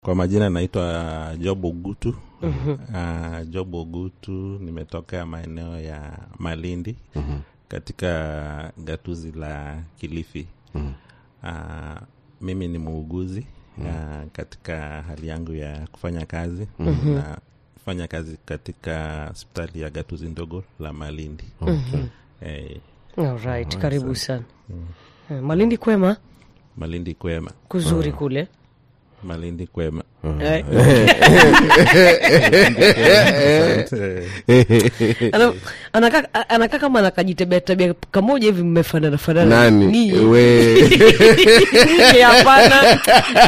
Kwa majina naitwa Job Ogutu. Job Ogutu, nimetoka maeneo ya Malindi katika gatuzi la Kilifi. Mimi ni muuguzi katika hali yangu ya kufanya kazi. Na fanya kazi katika hospitali ya gatuzi ndogo la Malindi. Alright, karibu sana. Malindi kwema? Malindi kwema. Kuzuri kule? Malindi kwema. Anakaa kama anakajitebea tabia kamoja hivi, mmefanana nani we hapana.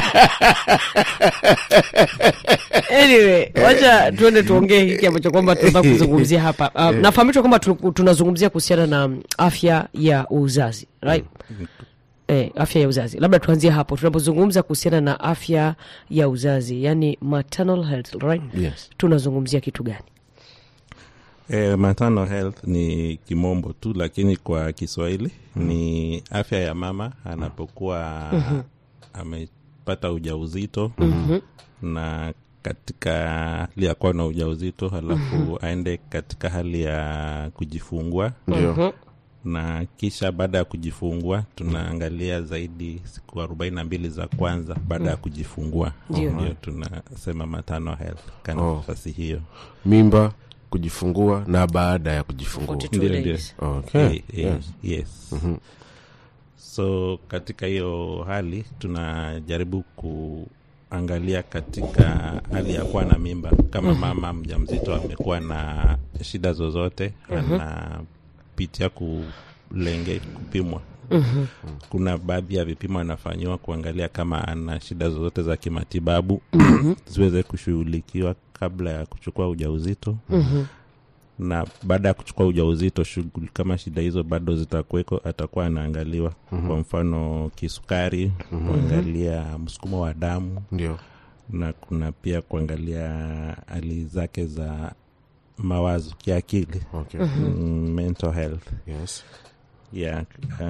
Anyway, wacha tuende tuongee hiki ambacho kwamba tunataka kuzungumzia hapa. Nafahamishwa kwamba tunazungumzia kuhusiana na afya ya uzazi, right? Afya ya uzazi. Labda tuanzie hapo. Tunapozungumza kuhusiana na afya ya uzazi, yani maternal health, right? Yes. Tunazungumzia kitu gani? Maternal health ni kimombo tu, lakini kwa Kiswahili ni afya ya mama anapokuwa amepata ujauzito na katika hali ya kuwa na ujauzito halafu aende katika hali ya kujifungua. Na kisha baada ya kujifungua tunaangalia zaidi siku 42 za kwanza baada ya kujifungua. Ndio tunasema maternal health kana nafasi hiyo. Mimba, kujifungua na baada ya kujifungua. Ndio. Okay. Yes. So katika hiyo hali tunajaribu kuangalia katika hali ya kuwa na mimba, kama mama mjamzito amekuwa na shida zozote, anapitia kupimwa. Kuna baadhi ya vipimo anafanywa kuangalia kama ana shida zozote za kimatibabu ziweze kushughulikiwa kabla ya kuchukua ujauzito. Na baada ya kuchukua ujauzito, shughuli kama shida hizo bado zitakuweko, atakuwa anaangaliwa. Kwa mfano kisukari, kuangalia msukumo wa damu. Ndio. Na kuna pia kuangalia hali zake za mawazo, kiakili. Okay. Mental health. Yes. Yeah.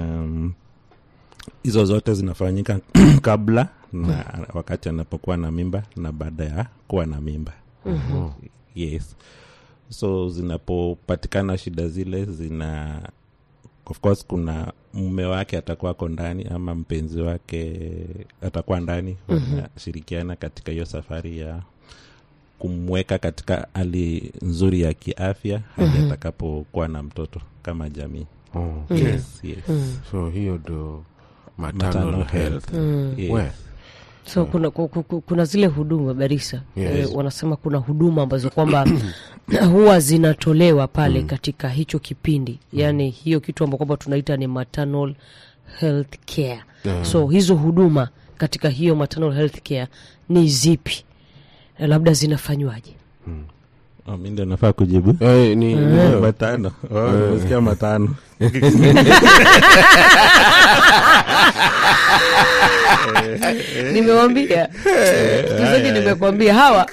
Hizo zote zinafanyika kabla na wakati anapokuwa na mimba na baada ya kuwa na mimba. Yes. So zinapopatikana shida zile, of course kuna mume wake atakuwa ndani ama mpenzi wake atakuwa ndani, wanashirikiana katika hiyo safari ya kumweka katika hali nzuri ya kiafya hadi atakapokuwa na mtoto kama jamii. Yes. So hiyo ndo maternal health. Yes. So kuna zile huduma Barisa. Wanasema kuna huduma ambazo kwamba huwa zinatolewa pale katika hicho kipindi. Yani hiyo kitu ambacho kwamba tunaita ni maternal health care. So hizo huduma katika hiyo maternal health care ni zipi? Labda zinafanywaje? Mimi ndio nafaa kujibu. Ni matano. Unasikia matano. Nimewambia. Tuzaje nimekwambia hawa.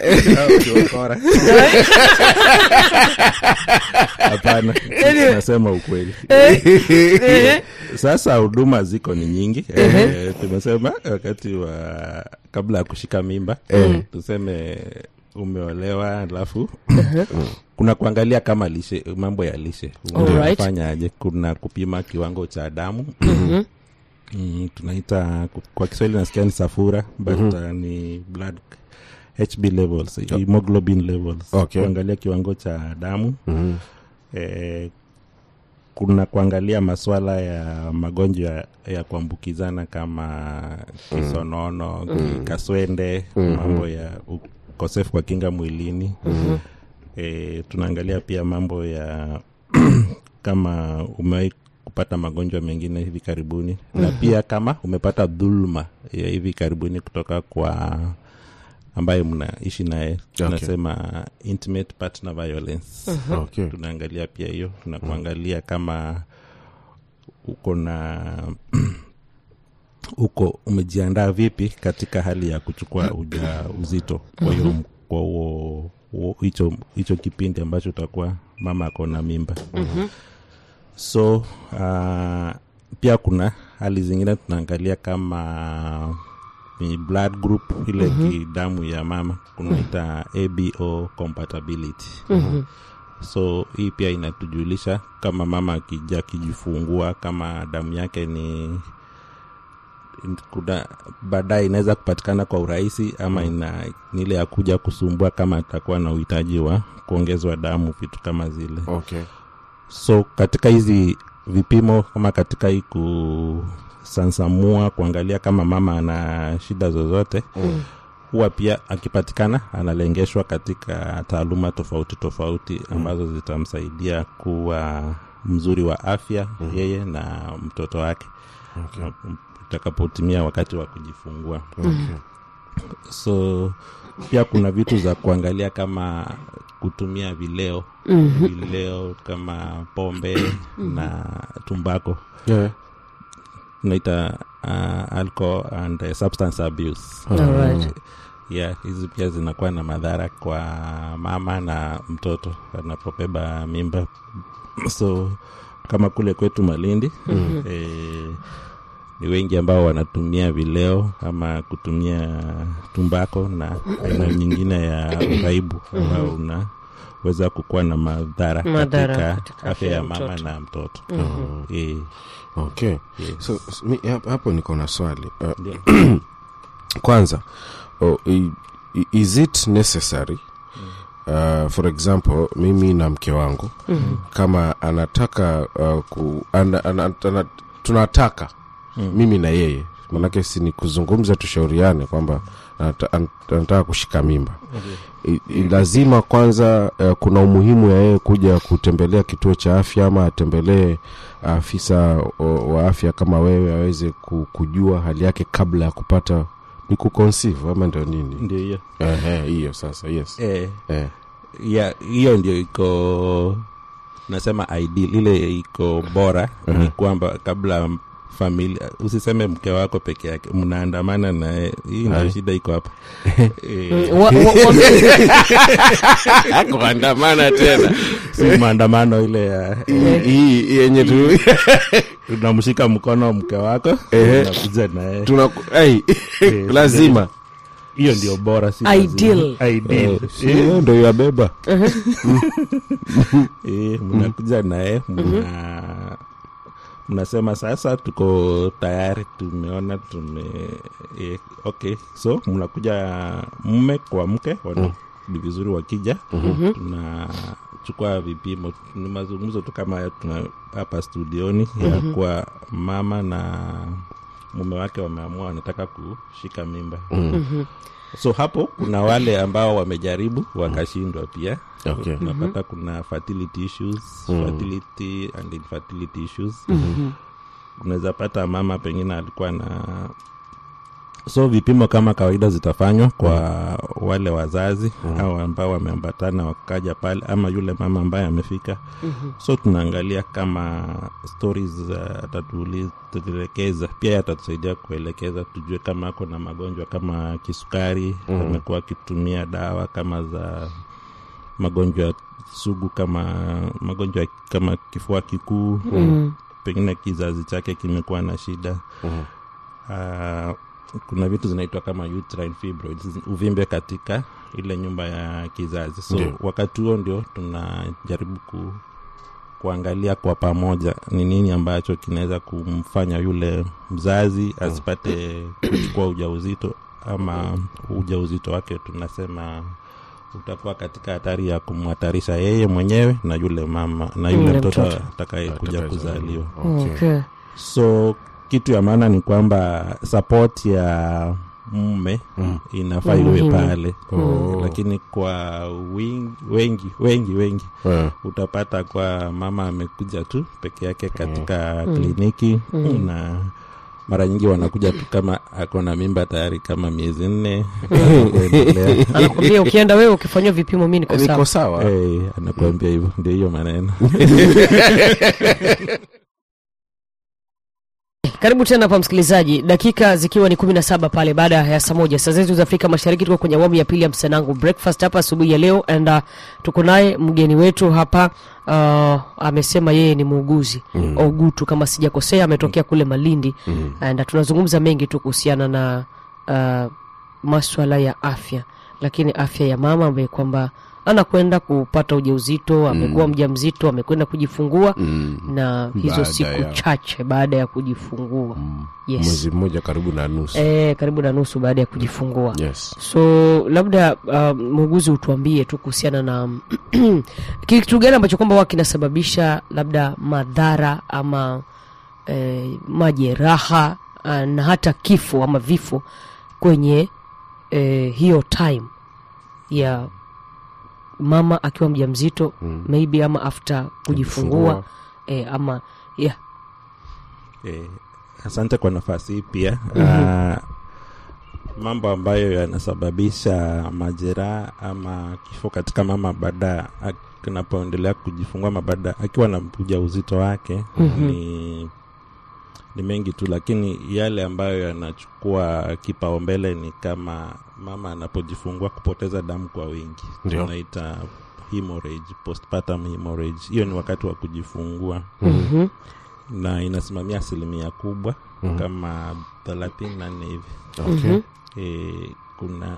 Hapana. Nasema ukweli. Sasa huduma ziko ni nyingi. Tumesema wakati wa kabla ya kushika mimba, tuseme umeolewa, alafu kuna kuangalia kama lishe, mambo ya lishe unafanya aje. Kuna kupima kiwango cha damu. Tunaita kwa Kiswahili nasikia ni safura, but ni blood HB levels, hemoglobin levels. Kuangalia kiwango cha damu. Kuna kuangalia masuala ya magonjwa ya kuambukizana kama kisonono, kaswende, mambo ya ukosefu wa kinga mwilini. Tunaangalia pia mambo ya kama umewahi kupata magonjwa mengine hivi karibuni, na pia kama umepata dhulma ya hivi karibuni kutoka kwa ambaye mnaishi naye. Tunasema intimate partner violence. Tunaangalia pia hiyo. Tunakuangalia kama uko umejiandaa vipi katika hali ya kuchukua ujauzito. Kwa hiyo hicho kipindi ambacho utakuwa mama ako na mimba. So pia kuna hali zingine tunaangalia kama ni blood group ile damu ya mama kunaita ABO compatibility. So hii pia inatujulisha kama mama akija kijifungua kama damu yake ni kuna baadaye inaweza kupatikana kwa urahisi ama ile ya kuja kusumbua kama atakuwa na uhitaji wa kuongezwa damu, vitu kama zile. Okay. So katika hizi vipimo kama katika hii kusansamua kuangalia kama mama ana shida zozote, huwa pia akipatikana analengeshwa katika taaluma tofauti ambazo zitamsaidia kuwa mzuri wa afya yeye na mtoto wake. Okay. Utakapotimia wakati wa kujifungua. So pia kuna vitu za kuangalia kama kutumia vileo kama pombe na tumbako. Tunaita alcohol and substance abuse. Alright. Hizi pia zinakuwa na madhara kwa mama na mtoto anapobeba mimba. So kama kule kwetu Malindi ni wengi ambao wanatumia vileo ama kutumia tumbako na aina nyingine ya uraibu ambao unaweza kukuwa na madhara katika afya ya mama na mtoto. Okay. Yes. So hapo niko na swali. Kwanza, is it necessary for example mimi na mke wangu kama anataka tunataka mimi na yeye, manake si ni kuzungumza tushauriane kwamba anataka kushika mimba. Lazima kwanza kuna umuhimu ya yeye kuja kutembelea kituo cha afya ama atembelee afisa wa afya kama wewe aweze kujua hali yake kabla ya kupata ni kuconceive ama ndio nini? Ndio hiyo. Hiyo sasa. Yes. Hiyo ndio iko nasema ideal, ile iko bora ni kwamba kabla familia, usiseme mke wako peke yake, mnaandamana na hii ndio shida iko hapa. Kuandamana tena. Si maandamano ile ya hii yenye tu tunamshika mkono mke wako tunakuja naye. Lazima. Hiyo ndio bora, si ideal. Ndio yabeba. Mnakuja naye mnasema sasa tuko tayari, tumeona okay. So mnakuja mume kwa mke, ni vizuri wakija. Tunachukua vipimo, ni mazungumzo tu kama tuna hapa studioni ya kwa mama na mume wake wameamua wanataka kushika mimba. So hapo kuna wale ambao wamejaribu wakashindwa pia. Okay. Tunapata kuna fertility issues, fertility and infertility issues. Unaweza pata mama pengine alikuwa na, so vipimo kama kawaida zitafanywa kwa wale wazazi au ambao wameambatana wakaja pale, ama yule mama ambaye amefika. So tunaangalia kama stories atatuelekeza, pia atatusaidia kuelekeza tujue kama ako na magonjwa kama kisukari, amekuwa akitumia dawa kama za magonjwa sugu kama magonjwa kama kifua kikuu, pengine kizazi chake kimekuwa na shida. Kuna vitu zinaitwa kama uterine fibroids, uvimbe katika ile nyumba ya kizazi. So wakati huo ndio tunajaribu kuangalia kwa pamoja ni nini ambacho kinaweza kumfanya yule mzazi asipate kuchukua ujauzito, ama ujauzito wake tunasema utakuwa katika hatari ya kumhatarisha yeye mwenyewe na yule mama na yule mtoto atakayekuja kuzaliwa. Okay. So kitu ya maana ni kwamba support ya mume inafaa iwe pale. Lakini kwa wengi utapata kwa mama amekuja tu peke yake katika kliniki, na mara nyingi wanakuja tu kama ako na mimba tayari kama miezi 4. Anakuambia ukienda wewe ukifanywa vipimo mimi niko sawa. Anakuambia hivyo, ndio hiyo maneno. Karibu tena hapa msikilizaji, dakika zikiwa ni 17 pale baada ya saa 1 saa zetu za Afrika Mashariki. Tuko kwenye awamu ya pili ya Msanangu Breakfast hapa asubuhi ya leo, and tuko naye mgeni wetu hapa. Amesema yeye ni muuguzi Ogutu kama sijakosea, ametokea kule Malindi, and tunazungumza mengi tu kuhusiana na masuala ya afya, lakini afya ya mama ambaye kwamba anakwenda kupata ujauzito, amekuwa mjamzito, amekwenda kujifungua na hizo baada siku chache baada ya kujifungua. Yes. Mwezi mmoja karibu na nusu. Karibu na nusu baada ya kujifungua. Yes. So labda muuguzi utuambie tu kuhusiana na kitu gani ambacho kwamba wao kinasababisha labda madhara ama majeraha na hata kifo ama vifo kwenye hiyo time ya mama akiwa mjamzito, maybe ama after kujifungua ama asante kwa nafasi hii pia. Mambo ambayo yanasababisha majeraha ama kifo katika mama baada anapoendelea kujifungua baada akiwa na ujauzito wake ni mengi tu, lakini yale ambayo yanachukua kipaumbele ni kama mama anapojifungua kupoteza damu kwa wingi. Tunaita hemorrhage, postpartum hemorrhage. Hiyo ni wakati wa kujifungua. Na inasimamia asilimia kubwa, kama 34 hivi. Kuna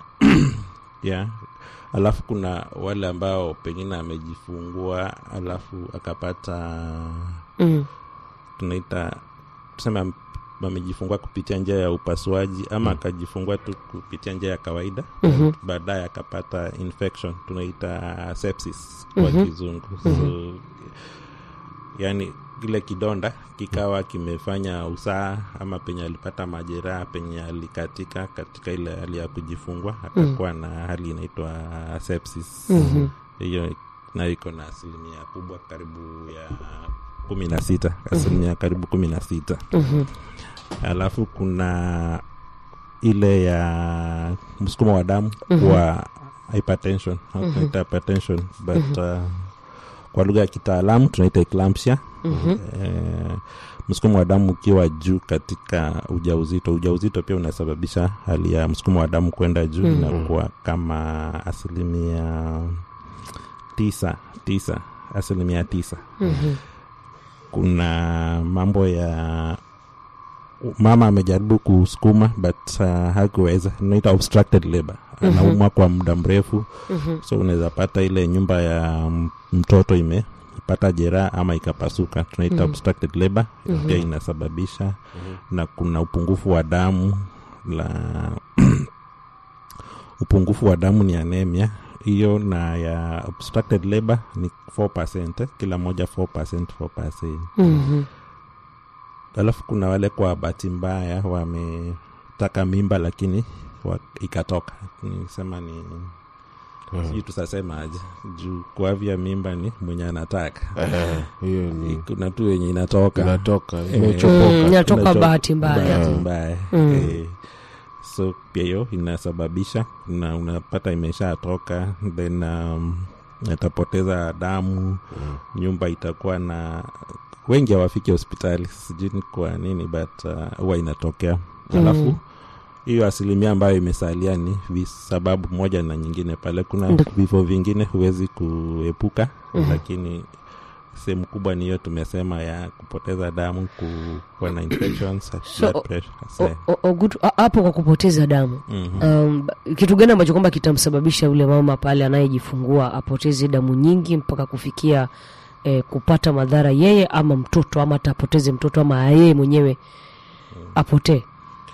alafu kuna wale ambao pengine amejifungua alafu akapata tunaita tuseme amejifungua kupitia njia ya upasuaji ama akajifungua tu kupitia njia ya kawaida, baadaye akapata infection, tunaita sepsis kwa kizungu. So yani ile kidonda kikawa kimefanya usaha ama penye alipata majeraha, penye alikatika katika ile hali ya kujifungua, akakuwa na hali inaitwa sepsis. Hiyo na iko na asilimia kubwa karibu ya 16, asilimia karibu 16. Alafu kuna ile ya msukumo wa damu kwa hypertension, hypertension, but kwa lugha ya kitaalamu tunaita eclampsia. Msukumo wa damu ukiwa juu katika ujauzito pia unasababisha hali ya msukumo wa damu kwenda juu, na kwa kama asilimia 9, asilimia 9. Kuna mambo ya mama amejaribu kusukuma but hakuweza, inaitwa obstructed labor. Anaumwa kwa muda mrefu. So unaweza pata ile nyumba ya mtoto imepata jeraha ama ikapasuka, tunaita obstructed labor. Pia inasababisha. Na kuna upungufu wa damu, upungufu wa damu ni anemia. Hiyo na ya obstructed labor ni 4%, kila moja 4%. Alafu kuna wale kwa bahati mbaya wametaka mimba lakini ikatoka. Nisema ni sisi tusasema aje, juu kwa vya mimba ni mwenye anataka. Hiyo ni kuna tu yenye inatoka inatoka bahati mbaya. So pia hiyo inasababisha na unapata imeshatoka, then atapoteza damu. Nyumba itakuwa na wengi hawafiki hospitali, sijui ni kwa nini, but huwa inatokea. Alafu hiyo asilimia ambayo imesalia ni sababu moja na nyingine pale. Kuna vifo vingine huwezi kuepuka, lakini sehemu kubwa ni hiyo tumesema ya kupoteza damu, kuwa na infections, blood pressure. Hapo kwa kupoteza damu, kitu gani ambacho kwamba kitamsababisha yule mama pale anayejifungua apoteze damu nyingi mpaka kufikia kupata madhara yeye ama mtoto, ama atapoteze mtoto ama yeye mwenyewe apotee?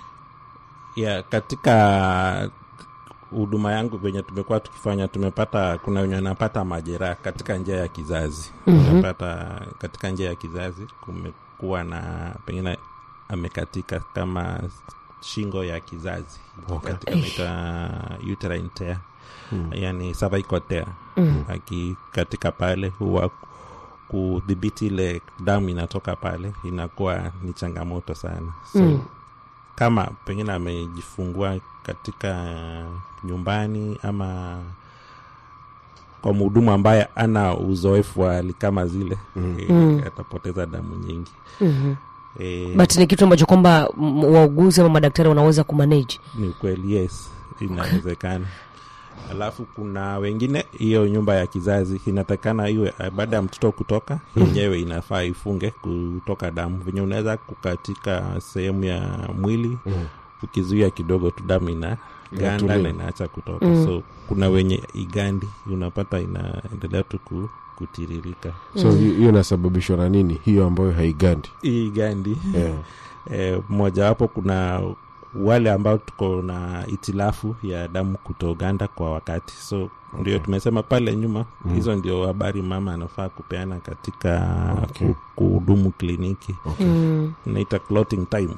Katika huduma yangu venye tumekuwa tukifanya, tumepata kuna wenye wanapata majeraha katika njia ya kizazi. Tunapata katika njia ya kizazi kumekuwa na pengine amekatika kama shingo ya kizazi, katika uterine tear, yani cervical tear. Katika pale huwa kudhibiti ile damu inatoka pale inakuwa ni changamoto sana. So kama pengine amejifungua katika nyumbani ama kwa mhudumu ambaye ana uzoefu wa hali kama zile, atapoteza damu nyingi. But ni kitu ambacho kwamba wauguzi ama madaktari wanaweza kumanage. Ni kweli, yes, inawezekana. Alafu kuna wengine hiyo nyumba ya kizazi inatakana iwe baada ya mtoto kutoka, yenyewe inafaa ifunge kutoka damu. Venye unaweza kukatika sehemu ya mwili ukizuia kidogo tu damu ina ganda na inaacha kutoka. So kuna wenye igandi unapata inaendelea tu kutiririka. So hiyo inasababishwa na nini hiyo ambayo haigandi? Hii gandi moja wapo, kuna wale ambao tuko na itilafu ya damu kutoganda kwa wakati. So ndio tumesema pale nyuma hizo ndio habari mama anafaa kupeana katika kuhudumu kliniki. Naita clotting time.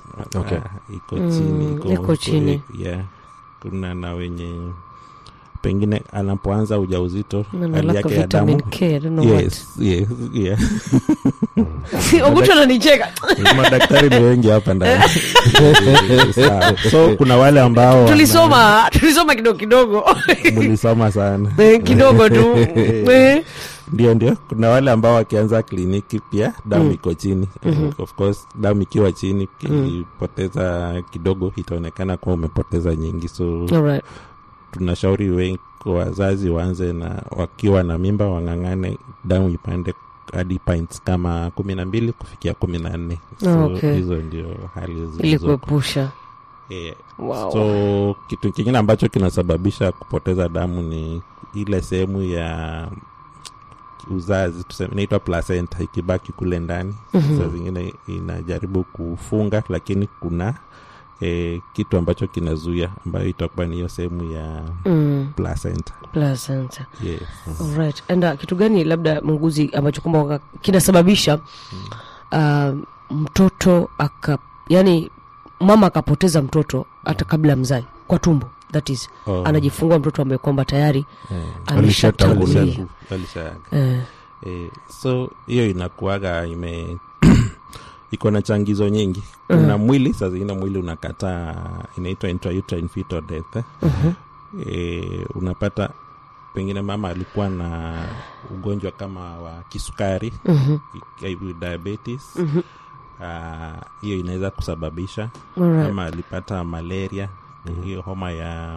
Iko chini. Yeah. Kuna na wenye pengine anapoanza ujauzito hali yake ya damu. Yes. Oguto ananicheka. Madaktari ni wengi hapa ndani. So kuna wale ambao tulisoma kidogo. Mlisoma sana. Kidogo tu. Ndio kuna wale ambao wakianza kliniki pia damu iko chini. Of course damu ikiwa chini ukipoteza kidogo itaonekana kwa umepoteza nyingi. So alright. Tunashauri wengi wazazi waanze na wakiwa na mimba wangangane damu ipande hadi pints kama 12 kufikia 14. So hizo ndio hali zilizo ili kuepusha. Wow. So kitu kingine ambacho kinasababisha kupoteza damu ni ile sehemu ya uzazi, tuseme inaitwa placenta, ikibaki kule ndani. Sasa zingine inajaribu kufunga, lakini kuna kitu ambacho kinazuia ambayo itakuwa ni hiyo sehemu ya placenta. Yes. Alright. And kitu gani labda muuguzi ambacho kwamba kinasababisha mtoto yani mama akapoteza mtoto hata kabla mzai kwa tumbo, that is anajifungua mtoto ambaye kwamba tayari ameshatangulia. So hiyo inakuaga iko na changizo nyingi. Kuna mwili, sasa zingine mwili unakataa, inaitwa intrauterine fetal death. Unapata pengine mama alikuwa na ugonjwa kama wa kisukari, diabetes. Hiyo inaweza kusababisha. Kama alipata malaria, hiyo homa ya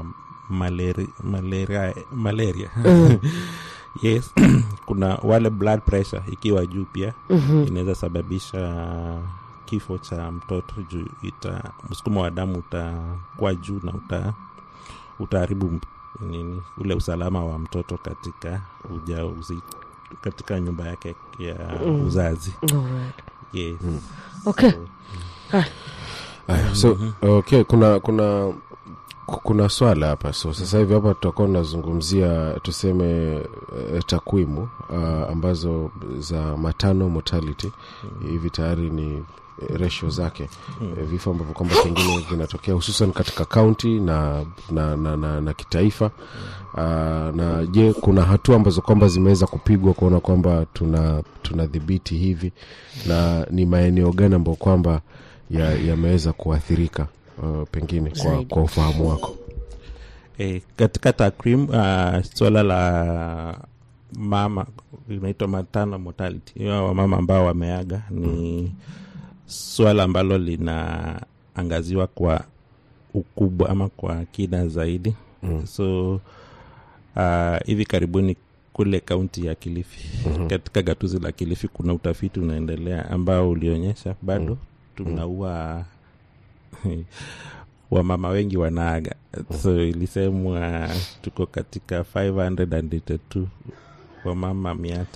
malaria. Yes. Kuna wale blood pressure ikiwa juu pia inaweza sababisha kifo cha mtoto juu msukumo wa damu utakuwa juu na utaharibu ule usalama wa mtoto katika ujauzito, katika nyumba yake ya uzazi. Alright. Yes. Okay. So kuna swala hapa. So sasa hivi hapa tutakuwa tunazungumzia tuseme takwimu ambazo za maternal mortality. Hivi tayari ni ratio zake, vifo ambavyo kwamba pengine vinatokea hususan katika county na kitaifa. Na je, kuna hatua ambazo kwamba zimeweza kupigwa kuona kwamba tunadhibiti hivi, na ni maeneo gani ambayo kwamba yameweza kuathirika pengine kwa ufahamu wako? Katika takwimu swala la mama inaitwa maternal mortality, wa mama ambao wameaga, ni swala ambalo linaangaziwa kwa ukubwa ama kwa kina zaidi. So hivi karibuni kule kaunti ya Kilifi, katika gatuzi la Kilifi, kuna utafiti unaendelea ambao ulionyesha bado tunaua wamama wengi wanaaga. So ilisemwa tuko katika 582 wamama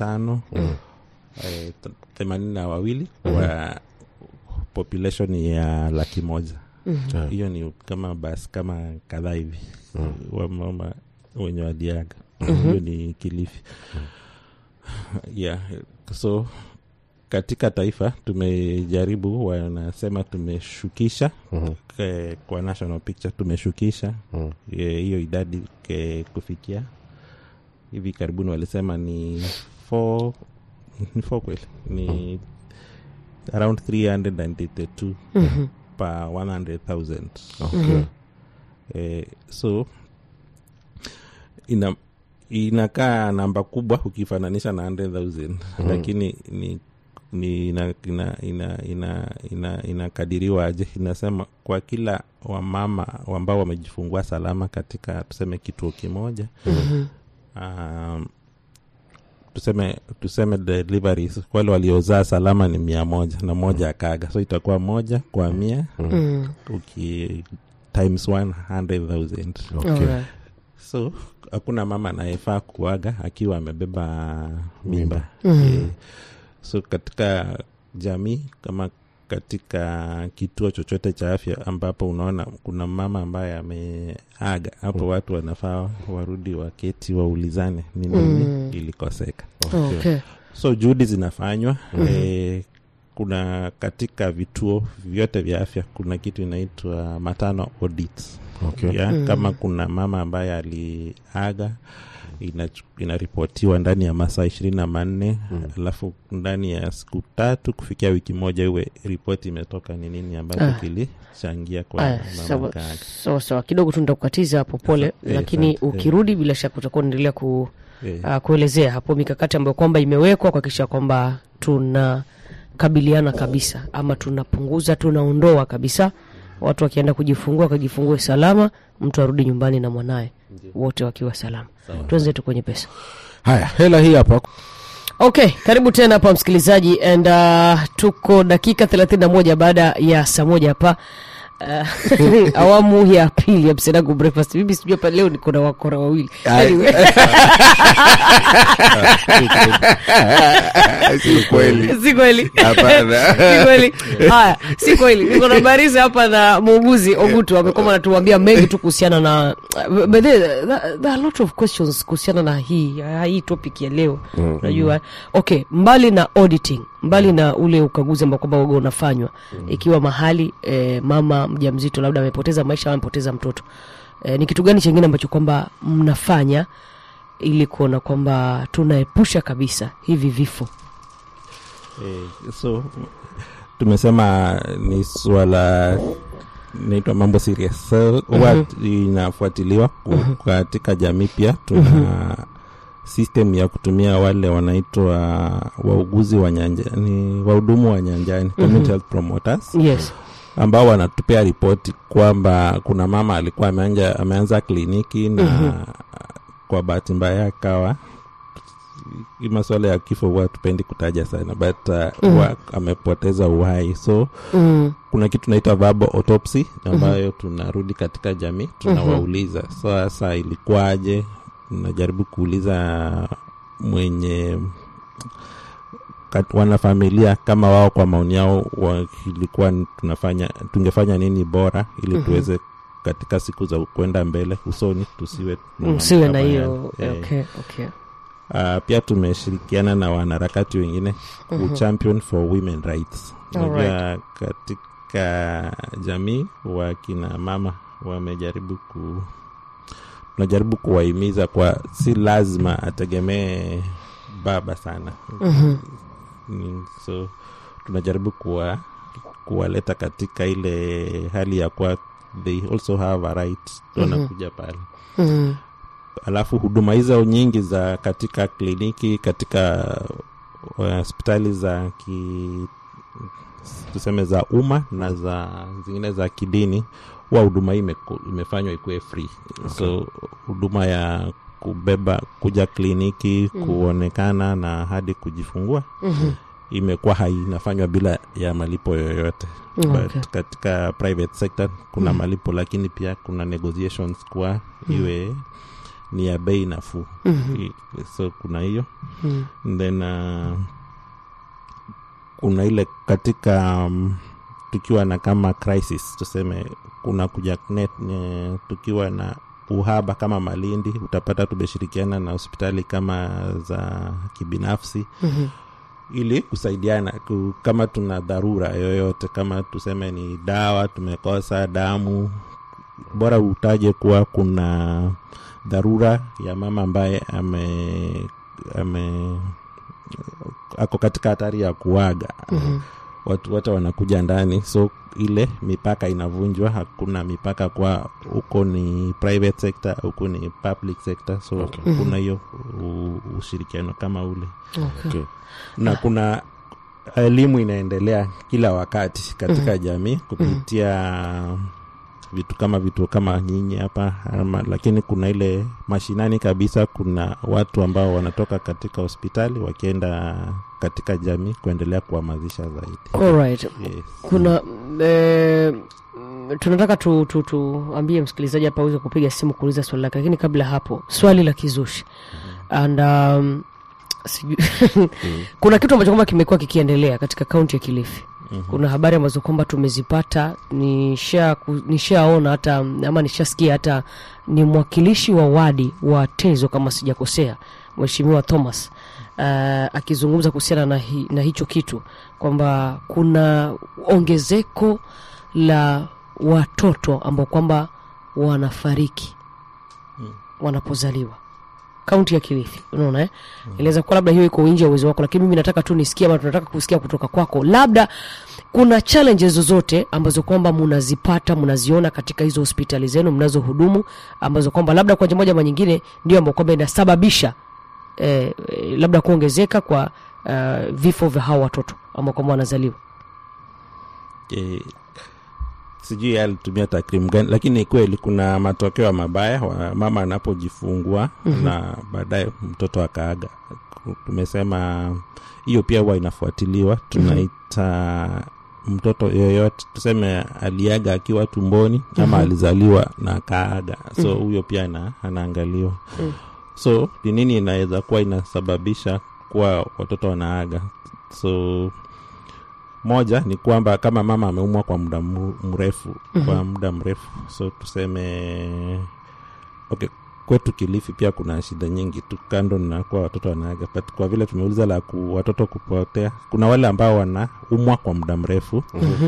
582 kwa population ya 100,000. Hiyo ni kama basi kama kadhaa hivi wamama wenye waliaga. Hiyo ni Kilifi. Yeah. So katika taifa tumejaribu, wanasema tumeshukisha kwa national picture, tumeshukisha hiyo idadi kufikia hivi karibuni walisema ni 4 kweli, ni around 392 per 100,000. So inakaa namba kubwa ukifananisha na 100,000, lakini inakadiriwa aje? Inasema kwa kila wamama ambao wamejifungua salama katika tuseme kituo kimoja, tuseme deliveries, wale waliozaa salama ni 100 na moja akaga, so itakuwa 1 kwa 100. times 100,000. Okay. Alright. So hakuna mama anayefaa kuaga akiwa amebeba mimba. So katika jamii kama katika kituo chochote cha afya ambapo unaona kuna mama ambaye ameaga, hapo watu wanafaa warudi waketi waulizane ni nini ilikoseka. Okay. So juhudi zinafanywa. Kuna katika vituo vyote vya afya kuna kitu inaitwa maternal audits. Okay. Kama kuna mama ambaye aliaga, inaripotiwa ndani ya masaa 24, alafu ndani ya siku 3 kufikia wiki moja iwe ripoti imetoka ni nini ambacho kilichangia kwa mama kaaga. Sawa kidogo tu nitakukatiza hapo pole, lakini ukirudi bila shaka utakuwa unaendelea kuelezea hapo mikakati ambayo kwamba imewekwa kuhakikisha kwamba tunakabiliana kabisa ama tunapunguza, tunaondoa kabisa watu wakienda kujifungua wakajifungue salama, mtu arudi nyumbani na mwanae wote wakiwa salama. Tuanze tu kwenye pesa. Haya, hela hii hapa. Okay, karibu tena hapa msikilizaji, and tuko dakika 31 baada ya saa 1 hapa. Awamu ya pili ya Msenagu Breakfast. Bibi sijui hapa leo niko na wakora wawili. Anyway. Si kweli. Hapana. Si kweli. Haya, si kweli. Niko na Barisa hapa na muuguzi Ogutu amekoma anatuambia mengi tu kuhusiana na but there are a lot of questions kuhusiana na hii topic ya leo. Unajua? Okay, mbali na auditing, mbali na ule ukaguzi ambao kwamba wewe unafanywa, ikiwa mahali mama mjamzito labda amepoteza maisha au amepoteza mtoto, ni kitu gani kingine ambacho kwamba mnafanya ili kuona kwamba tunaepusha kabisa hivi vifo? So tumesema ni swala inaitwa mambo serious. So what inafuatiliwa katika jamii pia tuna system ya kutumia wale wanaitwa wauguzi wa nyanjani, wahudumu wa nyanjani, community health promoters. Yes. Ambao wanatupea ripoti kwamba kuna mama alikuwa ameanza kliniki na kwa bahati mbaya akawa masuala ya kifo huwa tupendi kutaja sana, but amepoteza uhai. So kuna kitu naitwa verbal autopsy ambayo tunarudi katika jamii tunawauliza, so sasa ilikuwaje. Tunajaribu kuuliza mwenye wana familia kama wao kwa maoni yao ilikuwa tungefanya nini bora ili tuweze katika siku za kwenda mbele usoni tusiwe na hiyo. Okay. Pia tumeshirikiana na wanaharakati wengine champion for women rights. Unajua katika jamii wakina mama tunajaribu kuwahimiza kwa si lazima ategemee baba sana. So tunajaribu kuwaleta katika ile hali ya kwa they also have a right tunakuja pale. Alafu huduma hizo nyingi za katika kliniki, katika hospitali za tuseme za umma na za zingine za kidini, huduma hii imefanywa ikuwe free. So huduma ya kuja kliniki, kuonekana na hadi kujifungua imekuwa inafanywa bila ya malipo yoyote. But katika private sector kuna malipo, lakini pia kuna negotiations kwa iwe ni ya bei nafuu. So kuna hiyo. Then kuna ile katika tukiwa na kama crisis tuseme kuna kuja tukiwa na uhaba kama Malindi, utapata tumeshirikiana na hospitali kama za kibinafsi ili kusaidiana kama tuna dharura yoyote, kama tuseme ni dawa tumekosa, damu, bora utaje kuwa kuna dharura ya mama ambaye ako katika hatari ya kuaga. Watu wote wanakuja ndani, so ile mipaka inavunjwa. Hakuna mipaka kwa uko ni private sector, uko ni public sector. So kuna hiyo ushirikiano kama ule. Okay. Na kuna elimu inaendelea kila wakati katika jamii kupitia vitu kama nyinyi hapa lakini kuna ile mashinani kabisa, kuna watu ambao wanatoka katika hospitali wakienda katika jamii kuendelea kuhamasisha zaidi. Alright. Yes. Kuna tunataka tuambie msikilizaji hapa aweze kupiga simu kuuliza swali lake, lakini kabla hapo swali la kizushi. And kuna kitu ambacho kwamba kimekuwa kikiendelea katika kaunti ya Kilifi. Kuna habari ambazo kwamba tumezipata, nishaona hata ama nishasikia hata ni mwakilishi wa wadi wa Tezo kama sijakosea, Mheshimiwa Thomas akizungumza kuhusiana na hicho kitu, kwamba kuna ongezeko la watoto ambao kwamba wanafariki wanapozaliwa kaunti ya Kilifi. Unaona Inaweza kuwa labda hiyo iko nje ya uwezo wako, lakini mimi nataka tu nisikie, ama tunataka kusikia kutoka kwako, labda kuna challenges zozote ambazo kwamba mnaziona katika hizo hospitali zenu mnazohudumu, ambazo kwamba labda kwa moja ama nyingine ndio ambapo kwamba inasababisha labda kuongezeka kwa vifo vya hao watoto ambao kwamba wanazaliwa. Sijui alitumia takrimu gani, lakini kweli kuna matokeo mabaya mama anapojifungua na baadaye mtoto akaaga. Tumesema hiyo pia huwa inafuatiliwa. Tunaita mtoto yoyote tuseme aliaga akiwa tumboni ama alizaliwa na akaaga, so huyo pia anaangaliwa. So ni nini inaweza kuwa inasababisha kwa watoto wanaaga? So moja ni kwamba kama mama ameumwa kwa muda mrefu, so tuseme kwetu Kilifi pia kuna shida nyingi tu kando na kwa watoto wanaaga, but kwa vile tumeuliza la watoto kupotea, kuna wale ambao wanaumwa kwa muda mrefu.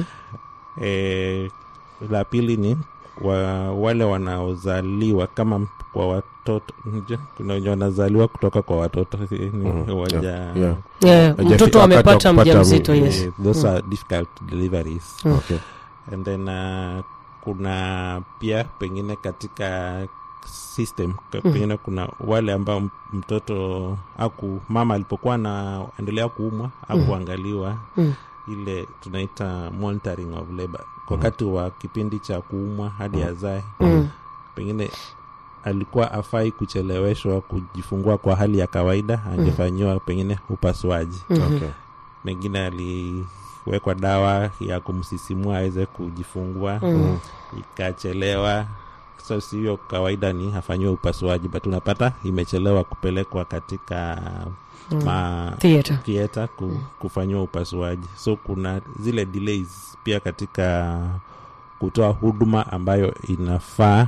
La pili ni wale wanaozaliwa kama kwa watoto, kuna wenye wanazaliwa kutoka kwa watoto mtoto amepata mjamzito. Yes, those are difficult deliveries. And then kuna pia pengine katika system pengine kuna wale ambao mtoto mama alipokuwa anaendelea kuumwa kuangaliwa, ile tunaita monitoring of labor wakati wa kipindi cha kuumwa hadi azae. Pengine alikuwa afai kucheleweshwa kujifungua kwa hali ya kawaida, angefanywa pengine upasuaji. Mengine aliwekwa dawa ya kumsisimua aweze kujifungua, ikachelewa. So sio kawaida ni afanywe upasuaji, but unapata imechelewa kupelekwa katika theater kufanywa upasuaji. So kuna zile delays pia katika kutoa huduma ambayo inafaa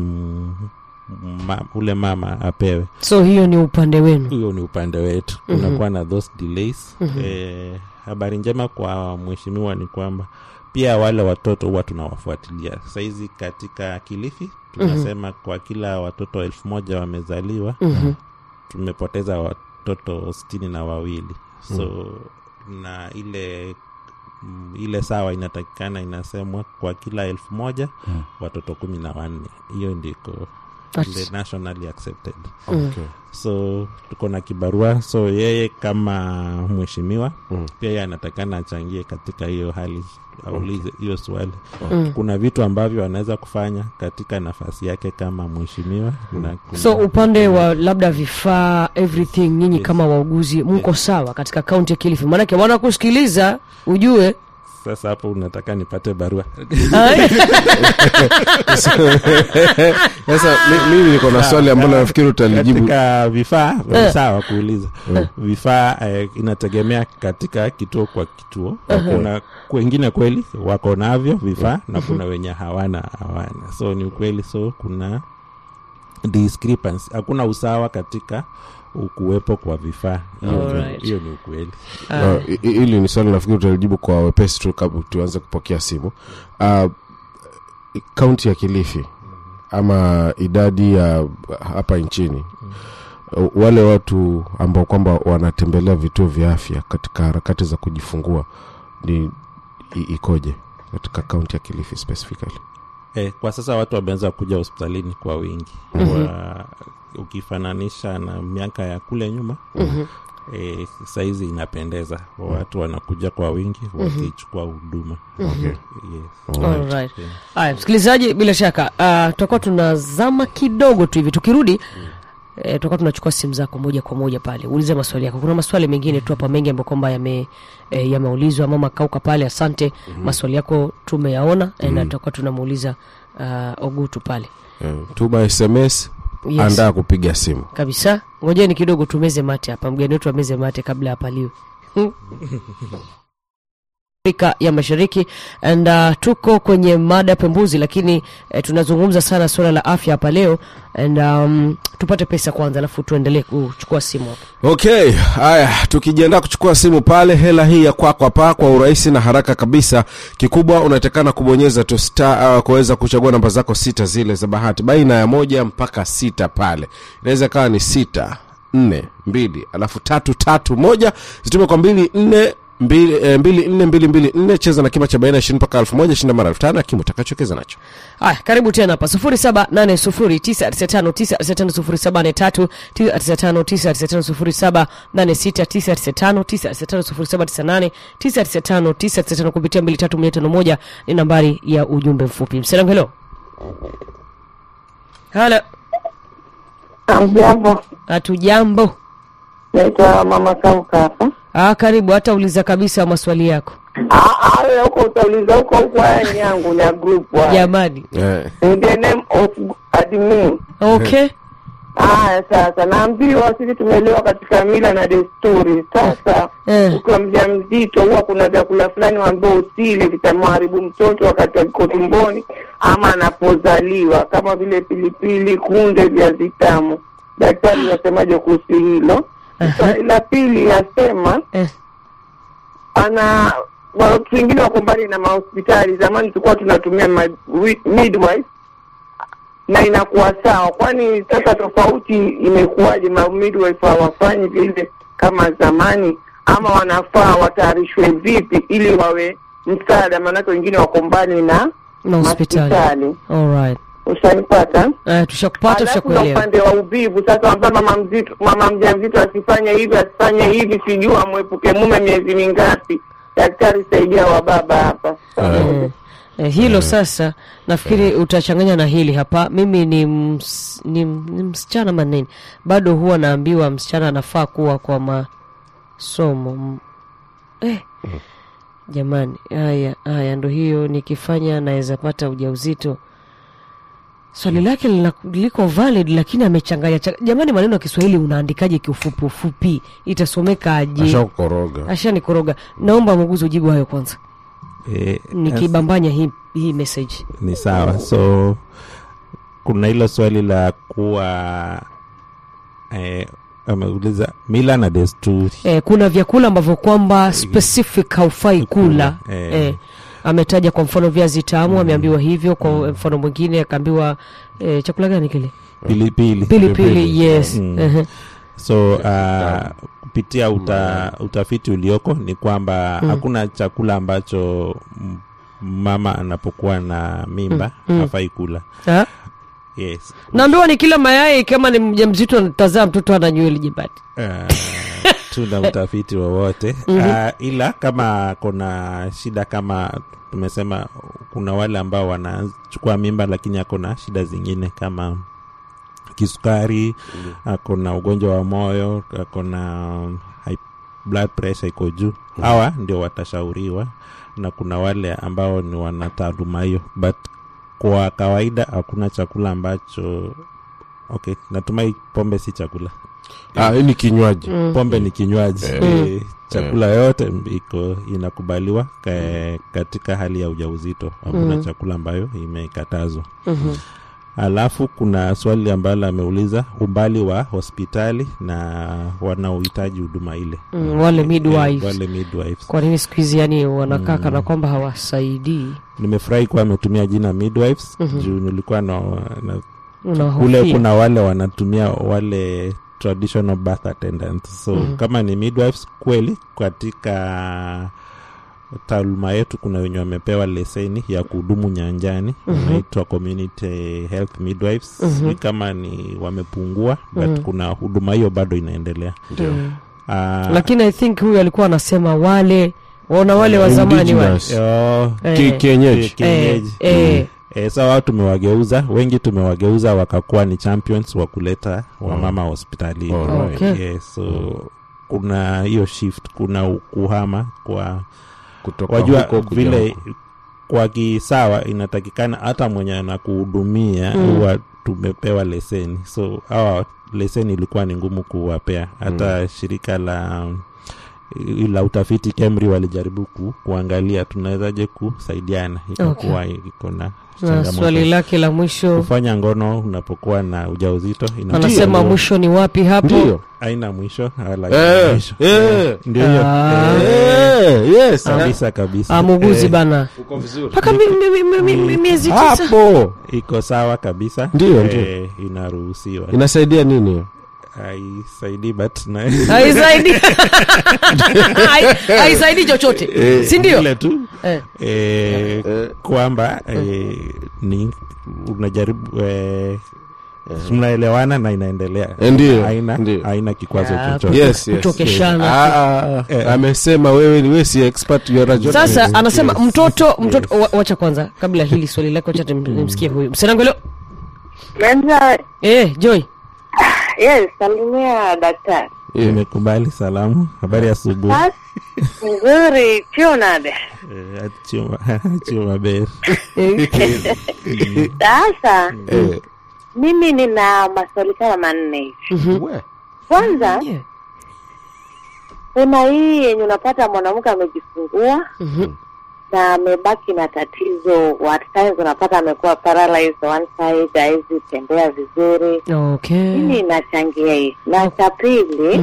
ule mama apewe. So hiyo ni upande wenu? Hiyo ni upande wetu. Kunakuwa na those delays. Habari njema kwa mheshimiwa ni kwamba pia wale watoto huwa tunawafuatilia. Saizi katika Kilifi tunasema kwa kila watoto 1,000 wamezaliwa, tumepoteza watoto 62. So na ile sawa inatakikana inasemwa kwa kila 1,000 watoto 14. Hiyo ndiko ile nationally accepted. So tuko na kibarua, so yeye kama mheshimiwa pia yeye anatakana achangie katika hiyo hali, aulize hiyo swali. Kuna vitu ambavyo anaweza kufanya katika nafasi yake kama mheshimiwa. So upande wa labda vifaa, everything, nyinyi kama wauguzi mko sawa katika kaunti ya Kilifi? Maana yake wanakusikiliza ujue. Sasa hapo unataka nipate barua. Sasa mimi niko na swali ambalo nafikiri utalijibu. Katika vifaa sawa kuuliza. Vifaa inategemea katika kituo kwa kituo. Kuna wengine kweli wako navyo vifaa na kuna wenye hawana. So ni ukweli, so kuna discrepancy. Hakuna usawa katika ukuwepo kwa vifaa. Hiyo ni ukweli. Hili ni swali nafikiri utalijibu kwa wepesi tu kabla tuanze kupokea simu. Kaunti ya Kilifi ama idadi ya hapa nchini, wale watu ambao kwamba wanatembelea vituo vya afya katika harakati za kujifungua ni ikoje katika kaunti ya Kilifi specifically? Kwa sasa watu wameanza kuja hospitalini kwa wingi. Ukifananisha na miaka ya kule nyuma, saizi inapendeza, watu wanakuja kwa wingi wakichukua huduma. Okay. Yes. Alright. Haya, msikilizaji, bila shaka tutakuwa tunazama kidogo tu hivi, tukirudi tutakuwa tunachukua simu zako moja kwa moja pale. Uliza maswali yako. Kuna maswali mengine tu hapa mengi ambayo kwamba yameulizwa. Mama Kauka pale, asante. Maswali yako tumeyaona na tutakuwa tunamuuliza Ogutu pale. Tuma SMS, yes. Andaa kupiga simu. Kabisa. Ngojeni kidogo tumeze mate hapa. Mgeni wetu ameze mate kabla hapaliwe. Afrika ya Mashariki and tuko kwenye mada pembuzi, lakini tunazungumza sana swala la afya hapa leo and tupate pesa kwanza alafu tuendelee kuchukua simu hapo. Okay, haya tukijiandaa kuchukua simu pale, hela hii ya kwako hapa kwa urahisi na haraka kabisa. Kikubwa unatakana kubonyeza tu star kuweza kuchagua namba zako 6 zile za bahati baina ya 1 mpaka 6 pale. Inaweza kawa ni 6 4 2 alafu 3 3 1, zitume kwa 2 4 2 cheza na kima cha baina 20 mpaka 1000, shinda mara 5000 kimo utakachokeza nacho. Haya, karibu tena hapa 0780959507 9950786 kupitia 23151 ni nambari ya ujumbe mfupi. Msalamu, hello. Hello. Jambo. Hatujambo. Naitwa Mama Kauka hapa. Karibu, hata uliza kabisa maswali yako. Wewe uko utauliza huko yangu na group wa. Jamani. In the name of admin. Okay. Sasa naambiwa sisi tumeelewa katika mila na desturi. Sasa ukiwa mjamzito huwa kuna vyakula fulani ambavyo usile vitamharibu mtoto wakati yuko tumboni ama anapozaliwa, kama vile pilipili, kunde, viazi tamu. Daktari anasemaje kuhusu hilo? La pili yasema watu wengine wako mbali na hospitali. Zamani tulikuwa tunatumia midwife na inakuwa sawa. Kwani sasa tofauti imekuwaje? Midwife hawafanyi vile kama zamani, ama wanafaa watayarishwe vipi ili wawe msaada? Maana wengine wako mbali na hospitali. Alright. Ushanipata? Tushakupata, tushakuelewa. Upande wa ubivu sasa, mama mjamzito asifanye hivi sijui amwepuke mume miezi mingapi. Daktari saidia wa baba hapa. Hilo sasa nafikiri utachanganya na hili hapa. Mimi ni msichana manene. Bado huwa naambiwa msichana anafaa kuwa kwa masomo. Jamani, haya ndo hiyo nikifanya naweza pata ujauzito. Swali lake liko valid lakini amechanganya. Jamani, maneno ya Kiswahili unaandikaje kiufupi? Itasomeka aje? Ashanikoroga. Naomba Muguzi ujibu hayo kwanza. Nikibambanya hii message. Ni sawa. So kuna hilo swali la kuwa ameuliza mila na desturi. Kuna vyakula ambavyo kwamba specific haufai kula. Ametaja kwa mfano viazi tamu, ameambiwa hivyo. Kwa mfano mwingine akaambiwa chakula gani kile? Pilipili, yes. So kupitia utafiti ulioko ni kwamba hakuna chakula ambacho mama anapokuwa na mimba hafai kula. Yes. Naambiwa ni kila mayai kama ni mjamzito anatazaa mtoto ana nywele jibati. Tuna utafiti wowote. Ila kama kuna shida, kama tumesema kuna wale ambao wanachukua mimba lakini akona shida zingine kama kisukari, akona ugonjwa wa moyo, akona high blood pressure iko juu, hawa ndio watashauriwa. Na kuna wale ambao ni wanataaluma hiyo, but kwa kawaida hakuna chakula ambacho natumai pombe si chakula. Hii ni kinywaji. Pombe ni kinywaji. Chakula yote inakubaliwa katika hali ya ujauzito. Hakuna chakula ambayo imekatazwa. Alafu kuna swali ambalo ameuliza umbali wa hospitali na wanaohitaji huduma ile. Wale midwives. Wale midwives. Kwa nini siku hizi yani wanakaa kana kwamba hawasaidii? Nimefurahi kwa ametumia jina midwives. Juu nilikuwa na kule kuna wale wanatumia wale traditional birth attendants. So kama ni midwives kweli, katika taaluma yetu kuna wenye wamepewa leseni ya kuhudumu nyanjani, inaitwa community health midwives. Kama ni wamepungua, but kuna huduma hiyo bado inaendelea. Lakini I think huyu alikuwa anasema wale wa zamani wale kienyeji. Sasa wao tumewageuza wakakuwa ni champions wa kuleta wamama hospitalini. Okay. So kuna hiyo shift, kuna kuhama kwa kutoka wajua huko vile kwa kisawa inatakikana hata mwenye anakuhudumia huwa tumepewa leseni. So hawa leseni ilikuwa ni ngumu kuwapea. Hata shirika la utafiti KEMRI walijaribu kuangalia tunawezaje kusaidiana. Ikakuwa iko na swali lake la mwisho, kufanya ngono unapokuwa na ujauzito anasema mwisho ni wapi hapo? Ndio haina mwisho mwisho. Ndio hiyo. Yes kabisa muuguzi bana uko vizuri paka miezi 9 hapo iko sawa kabisa. Ndio inaruhusiwa. Inasaidia nini? Haisaidii but na haisaidii chochote, si ndio? Ile tu kwamba ni unajaribu mnaelewana na inaendelea. Haina kikwazo chochote. Kutokeshana. Amesema wewe si expert, you are a sasa anasema mtoto wacha kwanza kabla hili swali lako acha nimsikie huyu msanangu leo. Joy. Yes, salimia daktari. Nimekubali salamu. Habari ya asubuhi. Nzuri, chionade. Chuma ber. Sasa mimi nina maswali kama 4 hivi. Kwanza kuna hii yenye unapata mwanamke amejifungua na amebaki na tatizo, at times unapata amekuwa paralyzed one side, haiwezi tembea vizuri. Mimi inachangia hii. Na cha pili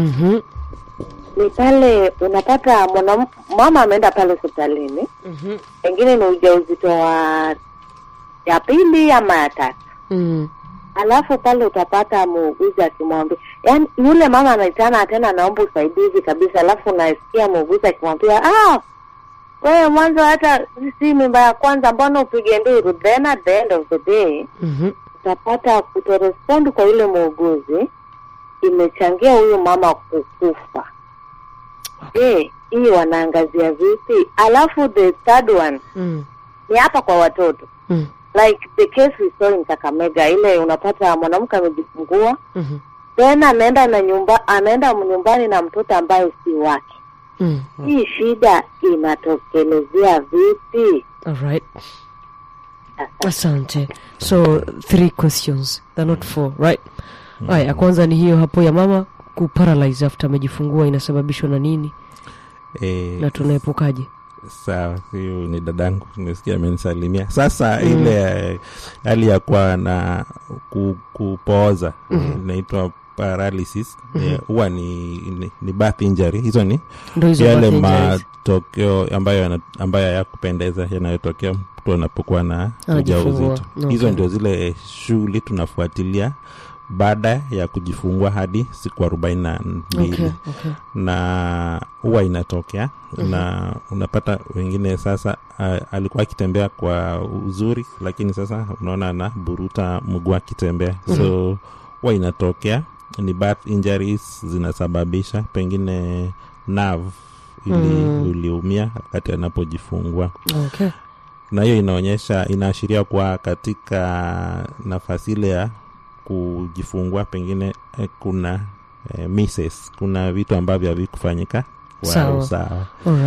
ni pale unapata mama ameenda pale hospitalini, pengine ni ujauzito ya pili ama ya tatu. Alafu pale utapata muuguzi akimwambia, yani yule mama anaitana tena anaomba usaidizi kabisa, alafu unasikia muuguzi akimwambia wewe mwanzo hata si mimba ya kwanza, mbona upige nduru? Then at the end of the day utapata kutorespond kwa yule muuguzi imechangia huyo mama kukufa. Hii wanaangazia vipi? Alafu the third one ni hapa kwa watoto. Like the case we saw in Kakamega, ile unapata mwanamke amejifungua then anaenda nyumbani na mtoto ambaye si wake. Hii shida inatokelezea vipi? Alright. Asante. So 3 questions, they're not 4, right? Haya, kwanza ni hiyo hapo ya mama kuparalyze after amejifungua inasababishwa na nini? Na tunaepukaje? Sawa, hiyo ni dadangu nimesikia amenisalimia. Sasa ile hali ya kuwa na kupooza inaitwa paralysis, huwa ni birth injury. Hizo ni yale matokeo ambayo hayakupendeza yanayotokea mtu anapokuwa na ujauzito. Hizo ndio zile shughuli tunafuatilia baada ya kujifungua hadi siku 42. Na huwa inatokea na unapata wengine sasa alikuwa akitembea kwa uzuri, lakini sasa unaona ana buruta mguu akitembea. So huwa inatokea, ni birth injuries zinasababisha pengine nerve iliumia wakati anapojifungua. Na hiyo inaashiria kwa katika nafasi ile ya kujifungua pengine kuna misses, kuna vitu ambavyo havikufanyika kwa usawa.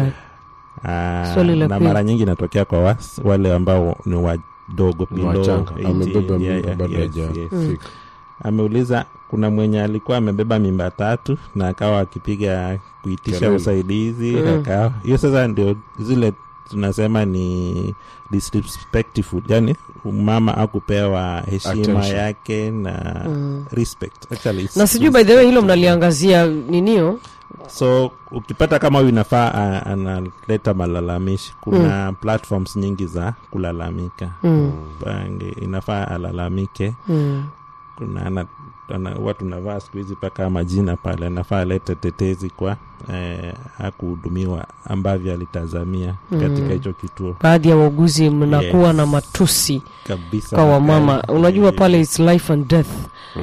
Na mara nyingi inatokea kwa wale ambao ni wadogo below amebeba mimba bado hajafika. Ameuliza kuna mwenye alikuwa amebeba mimba 3 na akawa akipiga kuitisha usaidizi akawa. Hiyo sasa ndio zile tunasema ni disrespectful, yani mama akupewa heshima yake na respect actually. Na sijui by the way hilo mnaliangazia ninio. So ukipata kama huyu inafaa analeta malalamishi, kuna platforms nyingi za kulalamika. Inafaa alalamike. kuna watu navaa siku hizi paka majina pale, anafaa alete tetezi kwa hakuhudumiwa ambavyo alitazamia katika hicho kituo. Baadhi ya wauguzi mnakuwa na matusi kabisa kwa wamama. Unajua pale it's life and death.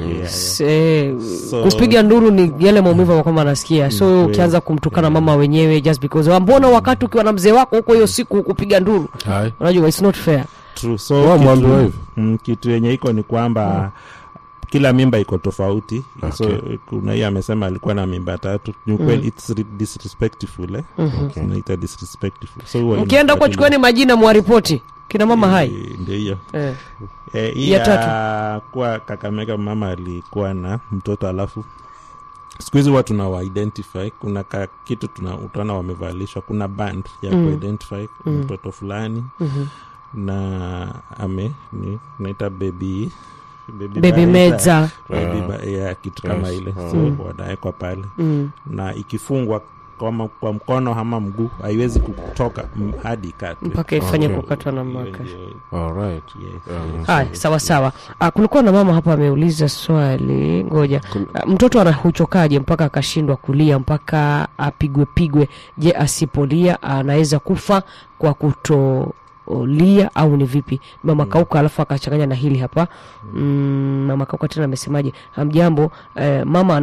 So, kupiga nduru ni yale maumivu kwamba anasikia. So ukianza kumtukana mama wenyewe just because mbona wakati ukiwa na mzee wako huko hiyo siku kupiga nduru. Unajua it's not fair. True. So kitu yenye iko ni kwamba kila mimba iko tofauti. Okay. So kuna yeye amesema alikuwa na mimba 3. Ni kweli it's disrespectful Unaita disrespectful. So ukienda kwa chukueni majina mwaripoti kina mama hai. Ndio hiyo. Ya 3 kwa Kakamega mama alikuwa na mtoto, alafu siku hizi watu na identify, kuna kitu utaona wamevalishwa, kuna band ya identify mtoto fulani na naita baby medza ya kitu kama ile. So wanaekwa pale na ikifungwa kwa mkono ama mguu haiwezi kutoka hadi kati mpaka ifanye kukatwa na maka. Alright. Sawa sawa. Kulikuwa na mama hapa ameuliza swali, ngoja. Mtoto anahuchokaje mpaka akashindwa kulia mpaka apigwe? Je, asipolia anaweza kufa kwa kutolia au ni vipi? Mama Kauka alafu akachanganya na hili hapa. Mama Kauka tena amesemaje? Hamjambo, mama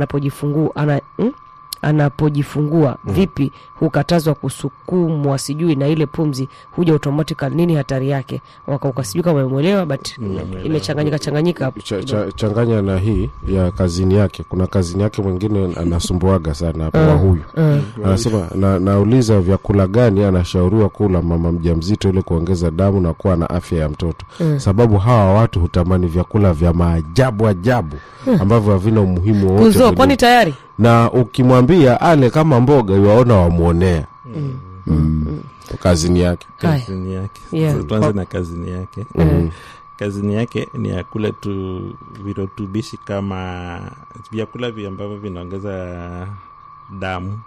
anapojifungua vipi hukatazwa kusukumwa sijui na ile pumzi huja automatically, nini hatari yake? Wakauka sijui kama umeelewa but imechanganyika hapo. Changanya na hii ya kazini yake. Kuna kazini yake mwingine anasumbuaga sana hapo huyu. Anasema nauliza vyakula gani anashauriwa kula mama mjamzito ili kuongeza damu na kuwa na afya ya mtoto. Sababu hawa watu hutamani vyakula vya maajabu ambavyo havina umuhimu wowote. Kuzo kwani tayari? Na ukimwambia ale kama mboga yuaona wamuonea. Kazini yake. So tuanze na kazini yake. Kazini yake ni ya kule tu virutubishi kama vyakula ambavyo vinaongeza damu.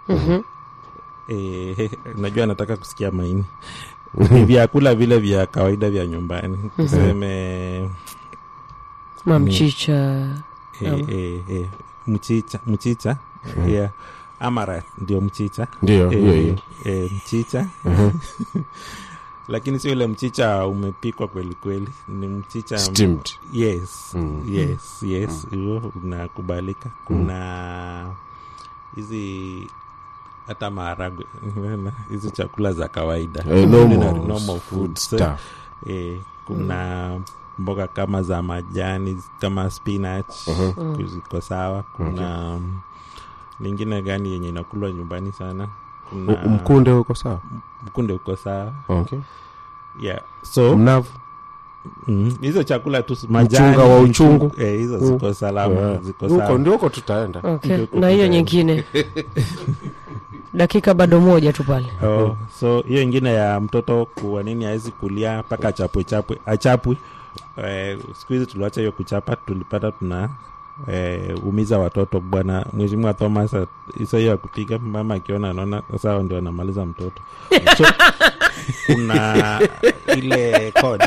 Najua nataka kusikia maini. Vyakula vile vya kawaida vya nyumbani. Tuseme mchicha. Mchicha. Amara ndio mchicha. Ndio mchicha. Lakini sio ile mchicha umepikwa kweli, ni mchicha steamed. Yes. Hiyo unakubalika. Kuna hizi hata maharagwe, hizi chakula za kawaida, normal food stuff. Kuna mboga kama za majani kama spinach, ziko sawa. Kuna lingine gani yenye inakulwa nyumbani sana? Kuna mkunde uko sawa. Okay. Yeah. So mnavu. Hizo chakula tu majani, mchunga wa uchungu. Hizo ziko salama, ziko sawa. Huko ndio tutaenda. Okay. Na hiyo nyingine. Dakika bado moja tu pale. So hiyo nyingine ya mtoto kwa nini haizi kulia paka achapwe. Siku hizi tuliacha hiyo kuchapa, tulipata umiza watoto. Bwana Mheshimiwa Thomas hiyo ya kupiga mama akiona anaona sawa ndio anamaliza mtoto. So, kuna ile code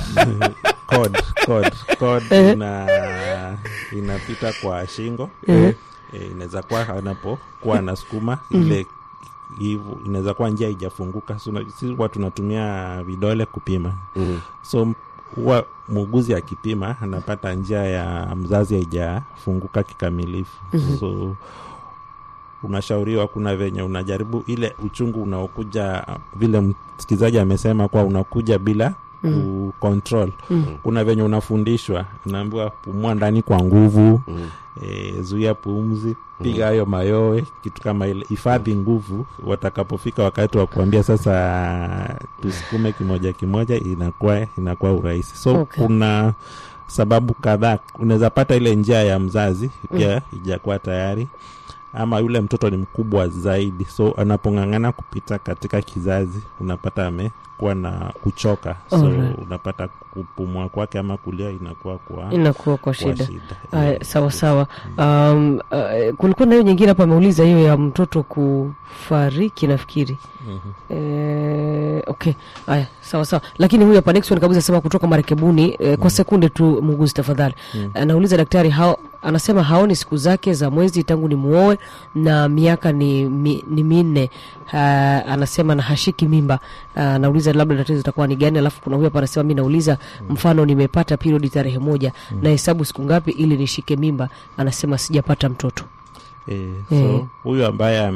inapita kwa shingo. Inaweza kuwa anapokuwa anasukuma ile hivyo, inaweza kuwa njia haijafunguka. So sisi watu tunatumia vidole kupima. So huwa muuguzi akipima anapata njia ya mzazi haijafunguka kikamilifu. So unashauriwa, kuna venye unajaribu ile uchungu unaokuja, vile msikizaji amesema kwa unakuja bila control. Kuna venye unafundishwa, unaambiwa pumua ndani kwa nguvu, zuia pumzi, piga hayo mayowe, kitu kama ile, hifadhi nguvu. Watakapofika wakati wa kuambia sasa tusukume kimoja inakuwa urahisi. So kuna sababu kadhaa. Unaweza pata ile njia ya mzazi pia ijakuwa tayari. ama yule mtoto ni mkubwa zaidi, so anapong'ang'ana kupita katika kizazi unapata amekuwa na kuchoka, so unapata kupumua kwake ama kulia inakuwa kwa shida. Sawa sawa. Kulikuwa na hiyo nyingine hapa ameuliza hiyo ya mtoto kufariki nafikiri. Okay. Haya, sawa sawa. Lakini huyu hapa next one kabisa sema kutoka Marekebuni, kwa sekunde tu muuguzi tafadhali. Anauliza daktari anasema haoni siku zake za mwezi tangu ni muoe na miaka ni minne. Anasema na hashiki mimba. Anauliza labda tatizo litakuwa ni gani. Alafu kuna huyu hapa anasema mimi nauliza mfano nimepata period tarehe 1 na hesabu siku ngapi ili nishike mimba. Anasema sijapata mtoto. So huyu ambaye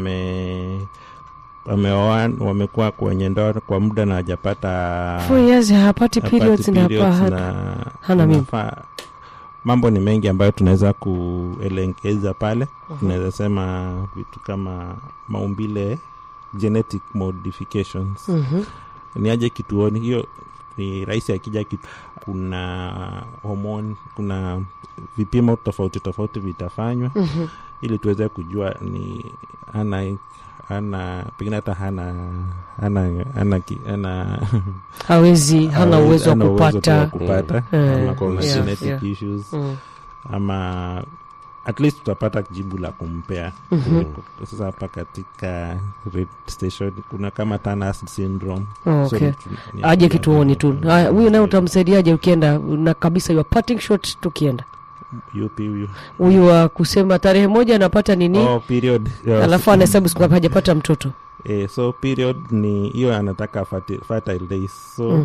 wamekuwa kwenye ndoa kwa muda na hajapata 4 years hapati periods na hana mimba. Mambo ni mengi ambayo tunaweza kuelekeza pale. Tunaweza sema vitu kama maumbile, genetic modifications. Ni aje kituoni, hiyo ni rahisi akija kuna hormone, kuna vipimo tofauti vitafanywa ili tuweze kujua ni pengine hata hana hana uwezo wa kupata ama kuna genetic issues ama at least tutapata jibu la kumpea. Sasa hapa katika station kuna kama Turner syndrome. Okay. Aje kituoni tu. Huyu naye utamsaidiaje ukienda na kabisa your parting shot tukienda? Huyu kusema tarehe 1 anapata nini? Period. Alafu anahesabu siku ngapi hajapata mtoto. So period ni hiyo anataka fertile days. So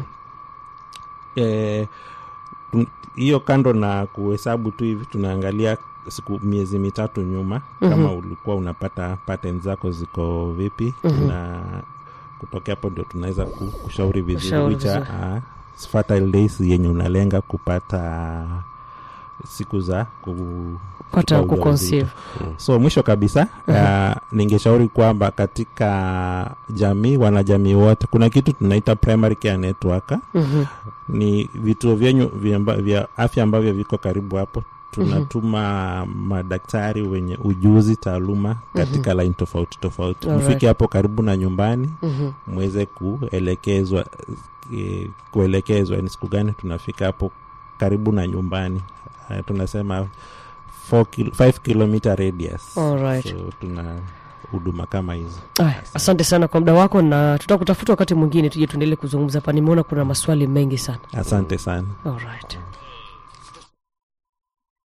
hiyo kando na kuhesabu tu hivi tunaangalia siku miezi 3 nyuma kama ulikuwa unapata patterns zako ziko vipi, na kutokea hapo ndio tunaweza kushauri vizuri fertile days yenye unalenga kupata siku za kupata kuconceive. So mwisho kabisa ningeshauri kwamba katika jamii, wanajamii wote, kuna kitu tunaita primary care network. Ni vituo vya afya ambavyo viko karibu hapo. Tunatuma madaktari wenye ujuzi taaluma katika line tofauti. Mfike hapo karibu na nyumbani, muweze kuelekezwa ni siku gani tunafika hapo karibu na nyumbani. Tunasema 5 km radius. Alright. So tuna huduma kama hizo. Asante sana kwa muda wako, na tutakutafuta wakati mwingine tuje tuendelee kuzungumza hapa. Nimeona kuna maswali mengi sana. Asante sana. Alright.